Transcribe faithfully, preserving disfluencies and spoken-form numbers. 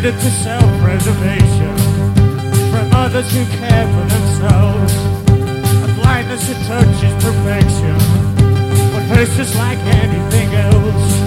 Blinded to self-preservation from others who care for themselves. A blindness that touches perfection, what hurts just like anything else.